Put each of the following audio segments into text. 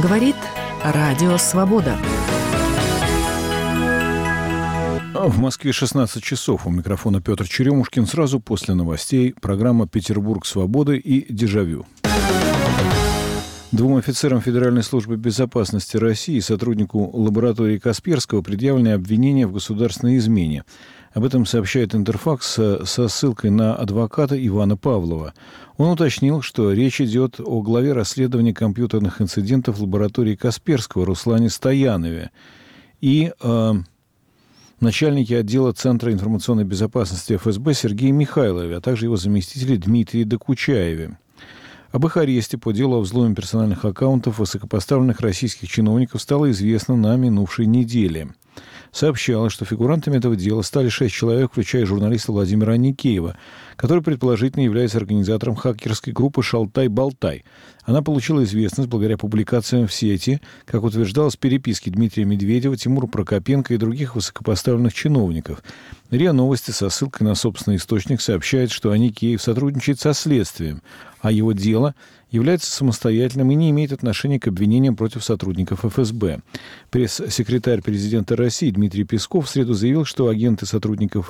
Говорит Радио Свобода. В Москве 16 часов. У микрофона Петр Черемушкин. Сразу после новостей программа «Петербург свободы» и «Дежавю». Двум офицерам Федеральной службы безопасности России и сотруднику лаборатории Касперского предъявлены обвинения в государственной измене. Об этом сообщает Интерфакс со ссылкой на адвоката Ивана Павлова. Он уточнил, что речь идет о главе расследования компьютерных инцидентов лаборатории Касперского Руслане Стоянове и начальнике отдела Центра информационной безопасности ФСБ Сергее Михайлове, а также его заместителе Дмитрии Докучаеве. Об их аресте по делу о взломе персональных аккаунтов высокопоставленных российских чиновников стало известно на минувшей неделе. Сообщалось, что фигурантами этого дела стали 6 человек, включая журналиста Владимира Аникеева, который предположительно является организатором хакерской группы «Шалтай-Болтай». Она получила известность благодаря публикациям в сети, как утверждалось, переписки Дмитрия Медведева, Тимура Прокопенко и других высокопоставленных чиновников. РИА Новости со ссылкой на собственный источник сообщает, что Аникеев сотрудничает со следствием, а его дело является самостоятельным и не имеет отношения к обвинениям против сотрудников ФСБ. Пресс-секретарь президента России Дмитрий Песков в среду заявил, что аресты сотрудников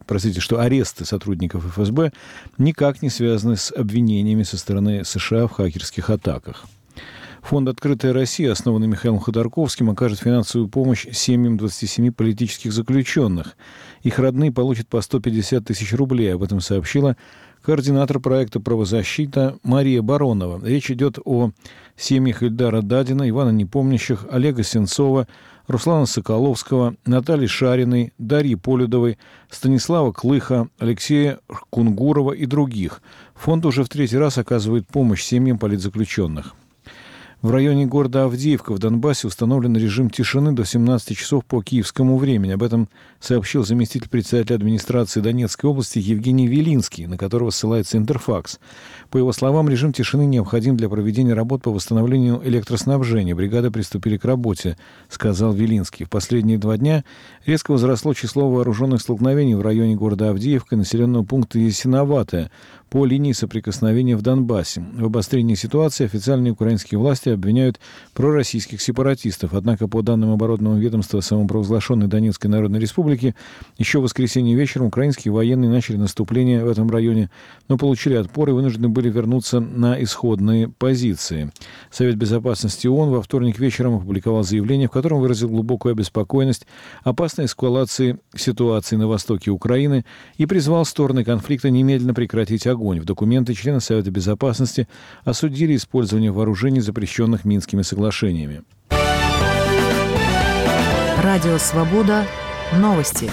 ФСБ никак не связаны с обвинениями со стороны США в хакерских атаках. Фонд «Открытая Россия», основанный Михаилом Ходорковским, окажет финансовую помощь семьям 27 политических заключенных. Их родные получат по 150 тысяч рублей. Об этом сообщила координатор проекта «Правозащита» Мария Баронова. Речь идет о семьях Ильдара Дадина, Ивана Непомнящих, Олега Сенцова, Руслана Соколовского, Натальи Шариной, Дарьи Полюдовой, Станислава Клыха, Алексея Кунгурова и других. Фонд уже в 3-й раз оказывает помощь семьям политзаключенных. В районе города Авдеевка в Донбассе установлен режим тишины до 17 часов по киевскому времени. Об этом сообщил заместитель председателя администрации Донецкой области Евгений Велинский, на которого ссылается Интерфакс. По его словам, режим тишины необходим для проведения работ по восстановлению электроснабжения. Бригады приступили к работе, сказал Велинский. В последние 2 дня резко возросло число вооруженных столкновений в районе города Авдеевка и населенного пункта Ясиноватое по линии соприкосновения в Донбассе. В обострении ситуации официальные украинские власти обвиняют пророссийских сепаратистов. Однако, по данным оборонного ведомства самопровозглашенной Донецкой Народной Республики, еще в воскресенье вечером украинские военные начали наступление в этом районе, но получили отпор и вынуждены были вернуться на исходные позиции. Совет безопасности ООН во вторник вечером опубликовал заявление, в котором выразил глубокую обеспокоенность опасной эскалации ситуации на востоке Украины и призвал стороны конфликта немедленно прекратить огонь. В документы члены Совета безопасности осудили использование вооружений, запрещенных Минскими соглашениями. Радио Свобода. Новости.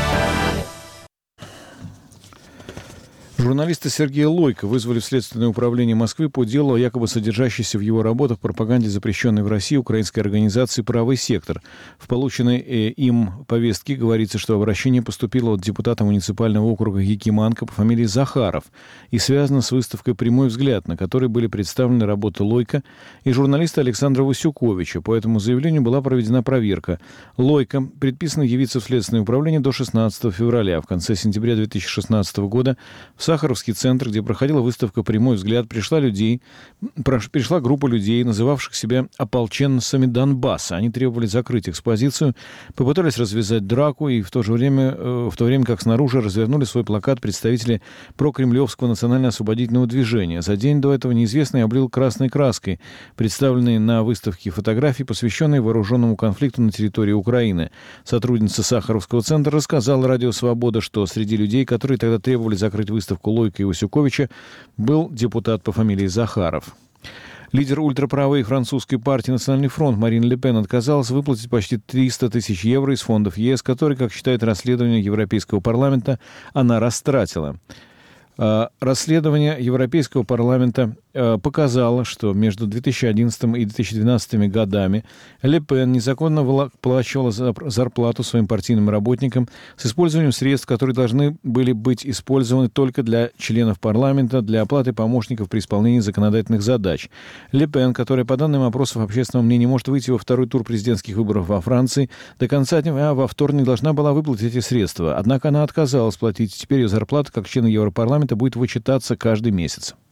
Журналиста Сергея Лойко вызвали в Следственное управление Москвы по делу о якобы содержащейся в его работах пропаганде запрещенной в России украинской организации «Правый сектор». В полученной им повестке говорится, что обращение поступило от депутата муниципального округа Якиманка по фамилии Захаров и связано с выставкой «Прямой взгляд», на которой были представлены работы Лойко и журналиста Александра Васюковича. По этому заявлению была проведена проверка. Лойко предписано явиться в Следственное управление до 16 февраля. В конце сентября 2016 года в Сахаровский центр, где проходила выставка «Прямой взгляд», пришла группа людей, называвших себя ополченцами Донбасса. Они требовали закрыть экспозицию, попытались развязать драку, и в то время как снаружи развернули свой плакат представители прокремлевского национально-освободительного движения. За день до этого неизвестный облил красной краской представленные на выставке фотографии, посвященные вооруженному конфликту на территории Украины. Сотрудница Сахаровского центра рассказала Радио Свобода, что среди людей, которые тогда требовали закрыть выставку Лойко и Васюковича, был депутат по фамилии Захаров. Лидер ультраправой французской партии «Национальный фронт» Марин Ле Пен отказалась выплатить почти 300 тысяч евро из фондов ЕС, которые, как считает расследование Европейского парламента, она растратила. Расследование Европейского парламента показало, что между 2011 и 2012 годами Ле Пен незаконно выплачивала зарплату своим партийным работникам с использованием средств, которые должны были быть использованы только для членов парламента, для оплаты помощников при исполнении законодательных задач. Ле Пен, которая, по данным опросов общественного мнения, может выйти во второй тур президентских выборов во Франции, до конца дня во вторник должна была выплатить эти средства. Однако она отказалась платить. Теперь ее зарплата, как члена Европарламента, будет вычитаться каждый месяц.